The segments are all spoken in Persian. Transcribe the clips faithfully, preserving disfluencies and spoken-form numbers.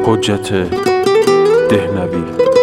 حجت دهنوی.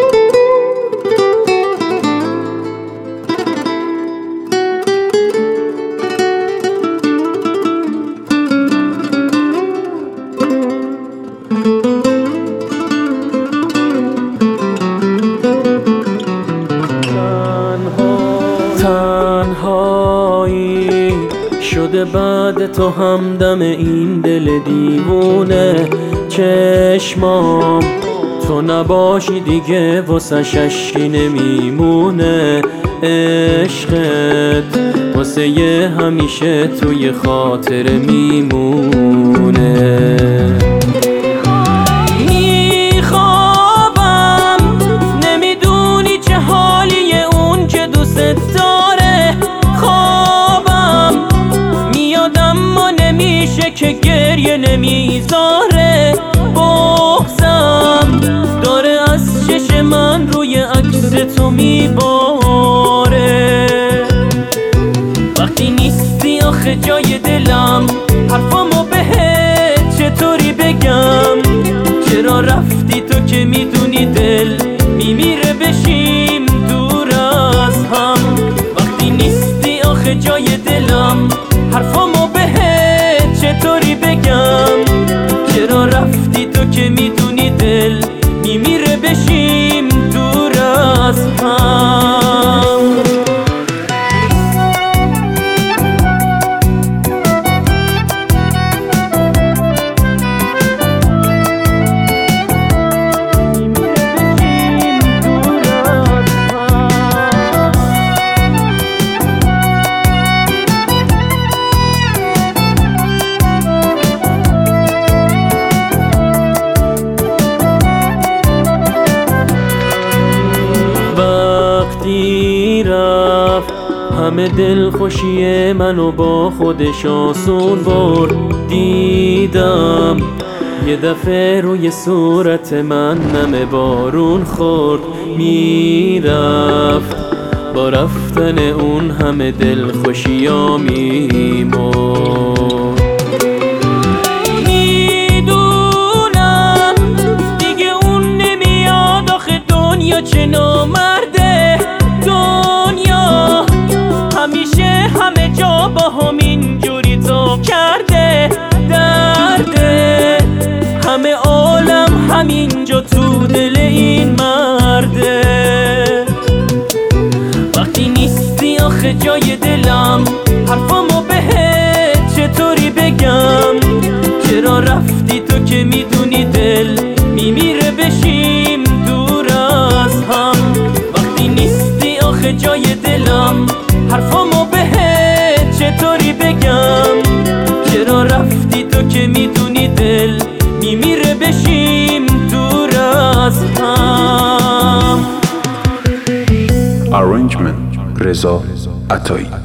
تنهایی شده بعد تو همدم این دل دیوونه. چشمام تو نباشی دیگه واسه اشکی نمیمونه. عشقت واسه یه همیشه توی خاطر میمونه. میخوابم نمیدونی چه حالیه اون که دوست داره. خوابم میادم ما نمیشه که گریه نمیذاره. بغضم داره از چش من روی عکس تو میباره. وقتی نیستی آخه جای دلم حرفامو بهت چطوری بگم؟ چرا رفتی تو که میدونی دل میمیره بشیم دور از هم. وقتی نیستی آخه جای دلم حرفامو بهت چطوری بگم؟ چرا رفتی تو که میدونی دل میمیره بشیم دور از هم. رفت همه دل خوشی منو با خودش آسون برد. دیدم یه دفعه روی صورت من نم بارون خورد. میرفت با رفتن اون همه دل خوشی ها میمرد. میدونم دیگه اون نمیاد آخه دنیا چه نامرده. دنیا همیشه همه جا با همین جوری تو کرده. درده همه عالم همینجا تو دل این مرده. وقتی نیستی آخه جای دلم حرفامو بهت چطوری بگم؟ چرا رفتی تو که میدونی دل میمیره بشیم دور از هم. وقتی نیستی آخه جای دلم حرفامو بهت چطوری بگم؟ چرا رفتی تو که میدونی دل میمیره بشیم دور از هم. Arrangement رضا عطایی.